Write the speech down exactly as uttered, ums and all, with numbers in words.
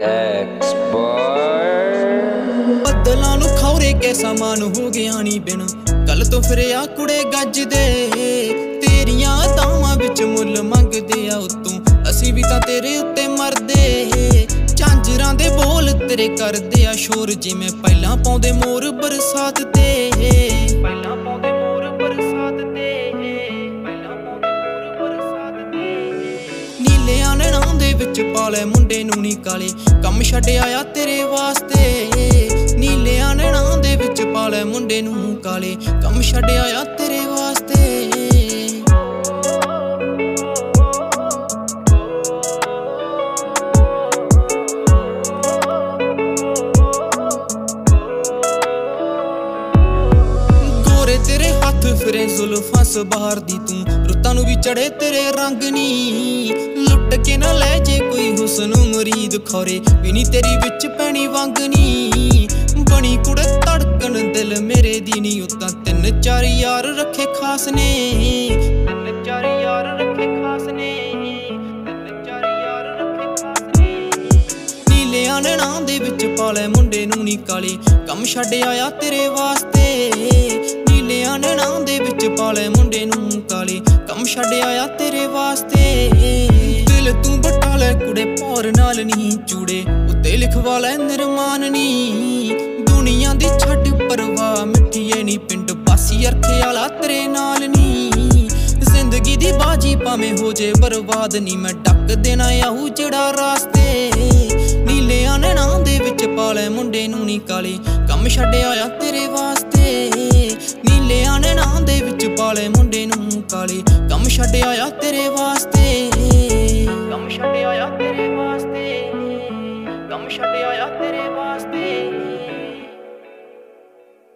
ਬੱਦਲਾਂ ਨੂੰ ਖੌਰੇ ਕੈਸਾ ਮਨ ਹੋ ਗਿਆ ਨੀ ਬਿਨ ਕੱਲ ਤੋਂ ਫਿਰਿਆ ਕੁੜੇ ਗੱਜਦੇ ਤੇਰੀਆਂ ਅਦਾਵਾਂ ਵਿੱਚ ਮੁੱਲ ਮੰਗਦੇ ਆ ਉਤੋਂ ਅਸੀਂ ਵੀ ਤਾਂ ਤੇਰੇ ਉੱਤੇ ਮਰਦੇ ਝਾਂਜਰਾਂ ਦੇ ਬੋਲ ਤੇਰੇ ਕਰਦੇ ਆ ਸ਼ੋਰ ਜਿਵੇਂ ਪਹਿਲਾਂ ਪਾਉਂਦੇ ਮੋਰ ਬਰਸਾਤ ਤੇ ਪਹਿਲਾਂ ਪਾਉਂਦੇ ਮੋਰ ਬਰਸਾਤ ਤੇ ਪਹਿਲਾਂ ਪਾਉਂਦੇ ਮੋਰ ਬਰਸਾਤ ਤੇ ਨੀਲਿਆਂ ਨੈਣਾਂ ਦੇ ਵਿੱਚ ਪਾਲੇ ਮੁੰਡੇ ਨੂੰ ਨੀ ਕਾਲੇ ਕੰਮ ਛੱਡ ਆਇਆ ਤੇਰੇ ਵਾਸਤੇ ਨੀਲਿਆਂ ਨੈਣਾਂ ਦੇ ਵਿੱਚ ਪਾਲੇ ਮੁੰਡੇ ਨੂੰ ਕਾਲੇ ਕੰਮ ਛੱਡ ਆਇਆ ਤੇਰੇ ਵਾਸਤੇ ਤੇਰੇ ਹੱਥ ਫਿਰੇ ਜ਼ੁਲਫਾਂ ਸਬਾਰ ਦੀ ਤੂੰ ਰੁੱਤਾਂ ਨੂੰ ਵੀ ਚੜੇ ਤੇਰੇ ਰੰਗ ਨੀ ਲੁੱਟ ਕੇ ਨਾ ਲੈ ਜੇ ਕੋਈ ਹੁਸਨ ਮਰੀਦ ਖੌਰੇ ਵੀ ਨੀ ਤੇਰੀ ਵਿੱਚ ਪੈਣੀ ਵੰਗ ਨੀ ਬਣੀ ਕੁੜੇ ਧੜਕਣ ਦਿਲ ਮੇਰੇ ਦੀ ਨੀ ਉਤਾਂ ਤਿੰਨ ਚਾਰ ਯਾਰ ਰੱਖੇ ਖਾਸ ਨੇ ਤਿੰਨ ਚਾਰ ਯਾਰ ਰੱਖੇ ਖਾਸ ਨੇ ਤਿੰਨ ਚਾਰ ਯਾਰ ਰੱਖੇ ਖਾਸ ਨੇ ਨੀਲਿਆਂ ਨੈਣਾਂ ਦੇ ਵਿੱਚ ਪਾਲੇ ਮੁੰਡੇ ਨੂੰ ਨੀ ਕਾਲੇ ਕੰਮ ਛੱਡ ਆਇਆ ਤੇਰੇ ਵਾਸਤੇ ਨੀਲਿਆਂ ਨੈਣਾਂ ਦੇ ਵਿੱਚ ਪਾਲੇ ਮੁੰਡੇ ਨੂੰ ਕਾਲੇ ਕੰਮ ਛੱਡ ਆਇਆ ਤੇਰੇ ਵਾਸਤੇ ਦਿਲ ਤੂੰ ਬਟਾ ਲੈ ਕੁੜੇ ਪੌਰ ਨਾਲ ਨੀ ਚੂੜੇ ਉੱਤੇ ਲਿਖਵਾ ਲੈ ਨਿਰਮਾਨ ਨੀ ਦੁਨੀਆ ਦੀ ਛੱਡ ਪਰਵਾਹ ਮਿੱਠੀਏ ਨੀ ਪਿੰਡ ਬਾਸੀ ਅਰਖੇ ਵਾਲਾ ਤੇਰੇ ਨਾਲ ਨੀ ਜ਼ਿੰਦਗੀ ਦੀ ਬਾਜੀ ਭਾਵੇਂ ਹੋ ਜੇ ਬਰਬਾਦ ਨੀ ਮੈਂ ਡੱਕ ਦੇਣਾ ਆਹੂ ਜਿਹੜਾ ਰਾਸਤੇ ਨੀਲਿਆਂ ਨੈਣਾਂ ਦੇ ਵਿੱਚ ਪਾਲੇ ਮੁੰਡੇ ਨੂੰ ਨੀ ਕਾਲੇ ਕੰਮ ਛੱਡ ਆਇਆ ਤੇਰੇ ਵਾਸਤੇ ਨੀਲਿਆਂ ਨੈਣਾਂ ਦੇ ਵਿੱਚ ਪਾਲੇ ਮੁੰਡੇ ਨੂੰ ਕਾਲੇ ਕੰਮ ਛੱਡ ਆਇਆ ਤੇਰੇ ਵਾਸਤੇ ਕੰਮ ਛੱਡ ਆਇਆ ਤੇਰੇ ਵਾਸਤੇ ਕੰਮ ਛੱਡ ਆਇਆ ਤੇਰੇ ਵਾਸਤੇ